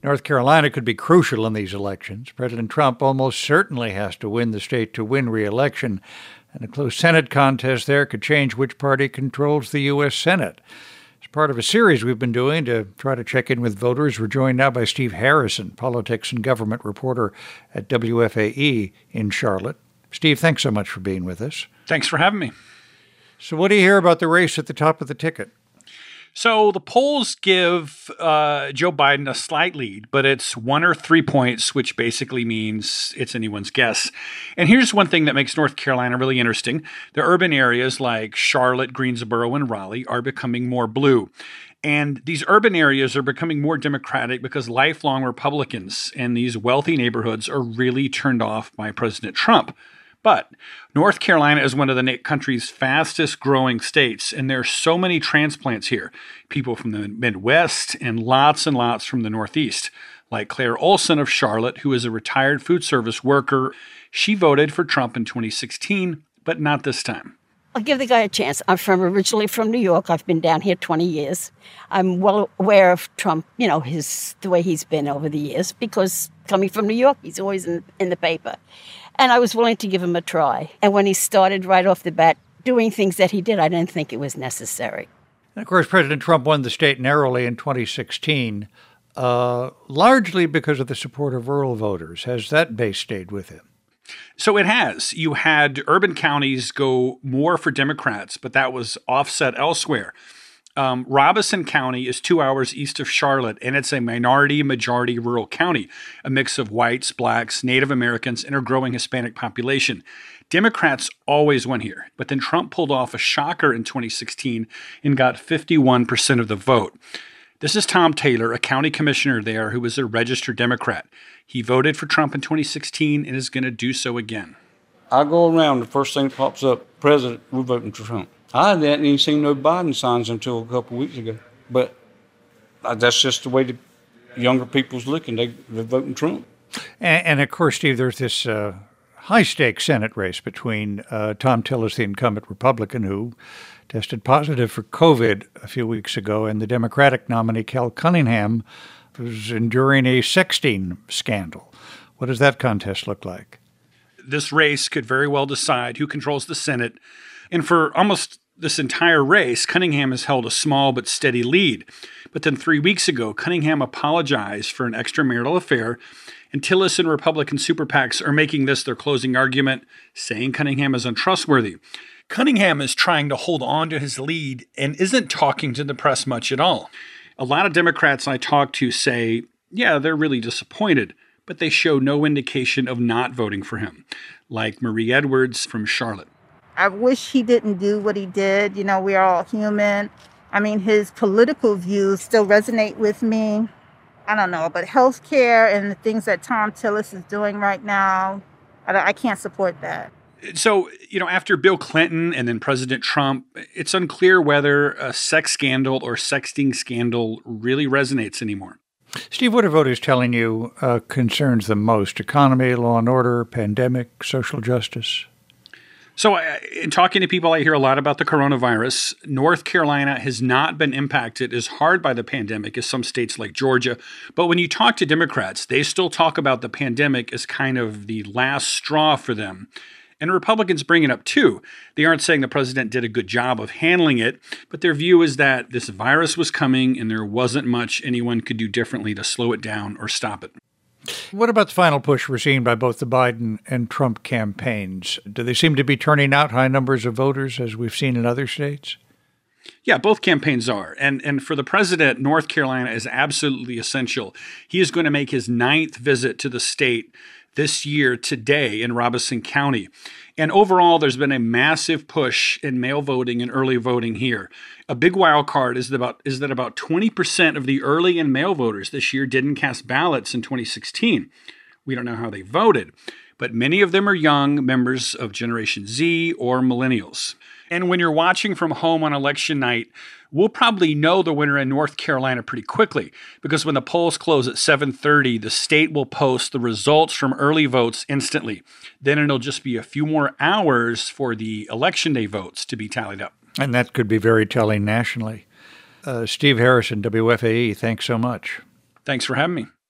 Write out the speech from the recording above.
North Carolina could be crucial in these elections. President Trump almost certainly has to win the state to win re-election, and a close Senate contest there could change which party controls the U.S. Senate. As part of a series we've been doing to try to check in with voters, we're joined now by Steve Harrison, politics and government reporter at WFAE in Charlotte. Steve, thanks so much for being with us. Thanks for having me. So what do you hear about the race at the top of the ticket? So the polls give Joe Biden a slight lead, but it's 1 or 3 points, which basically means it's anyone's guess. And here's one thing that makes North Carolina really interesting. The urban areas like Charlotte, Greensboro, and Raleigh are becoming more blue. And these urban areas are becoming more Democratic because lifelong Republicans in these wealthy neighborhoods are really turned off by President Trump. But North Carolina is one of the country's fastest growing states, and there are so many transplants here. People from the Midwest and lots from the Northeast, like Claire Olson of Charlotte, who is a retired food service worker. She voted for Trump in 2016, but not this time. I'll give the guy a chance. I'm originally from New York. I've been down here 20 years. I'm well aware of Trump, the way he's been over the years, because coming from New York, he's always in the paper. And I was willing to give him a try. And when he started right off the bat doing things that he did, I didn't think it was necessary. And of course, President Trump won the state narrowly in 2016, largely because of the support of rural voters. Has that base stayed with him? So it has. You had urban counties go more for Democrats, but that was offset elsewhere. Robeson County is 2 hours east of Charlotte, and it's a minority-majority rural county, a mix of whites, blacks, Native Americans, and a growing Hispanic population. Democrats always won here, but then Trump pulled off a shocker in 2016 and got 51% of the vote. This is Tom Taylor, a county commissioner there who was a registered Democrat. He voted for Trump in 2016 and is going to do so again. I go around, the first thing that pops up, President, we're voting for Trump. I hadn't even seen no Biden signs until a couple of weeks ago. But that's just the way the younger people's looking. They're voting Trump. And of course, Steve, there's this high-stakes Senate race between Tom Tillis, the incumbent Republican, who tested positive for COVID a few weeks ago, and the Democratic nominee, Cal Cunningham, who's enduring a sexting scandal. What does that contest look like? This race could very well decide who controls the Senate. And for almost this entire race, Cunningham has held a small but steady lead. But then 3 weeks ago, Cunningham apologized for an extramarital affair, and Tillis and Republican super PACs are making this their closing argument, saying Cunningham is untrustworthy. Cunningham is trying to hold on to his lead and isn't talking to the press much at all. A lot of Democrats I talk to say, yeah, they're really disappointed, but they show no indication of not voting for him, like Marie Edwards from Charlotte. I wish he didn't do what he did. We're all human. I mean, his political views still resonate with me. I don't know, but healthcare and the things that Tom Tillis is doing right now, I can't support that. So, after Bill Clinton and then President Trump, it's unclear whether a sex scandal or sexting scandal really resonates anymore. Steve, what are voters telling you concerns them most? Economy, law and order, pandemic, social justice? So in talking to people, I hear a lot about the coronavirus. North Carolina has not been impacted as hard by the pandemic as some states like Georgia. But when you talk to Democrats, they still talk about the pandemic as kind of the last straw for them. And Republicans bring it up too. They aren't saying the president did a good job of handling it, but their view is that this virus was coming and there wasn't much anyone could do differently to slow it down or stop it. What about the final push we're seeing by both the Biden and Trump campaigns? Do they seem to be turning out high numbers of voters as we've seen in other states? Yeah, both campaigns are. And for the president, North Carolina is absolutely essential. He is going to make his 9th visit to the state this year today in Robeson County. And overall, there's been a massive push in mail voting and early voting here. A big wild card is that about 20% of the early and mail voters this year didn't cast ballots in 2016. We don't know how they voted, but many of them are young members of Generation Z or millennials. And when you're watching from home on election night, we'll probably know the winner in North Carolina pretty quickly, because when the polls close at 7:30, the state will post the results from early votes instantly. Then it'll just be a few more hours for the election day votes to be tallied up. And that could be very telling nationally. Steve Harrison, WFAE, thanks so much. Thanks for having me.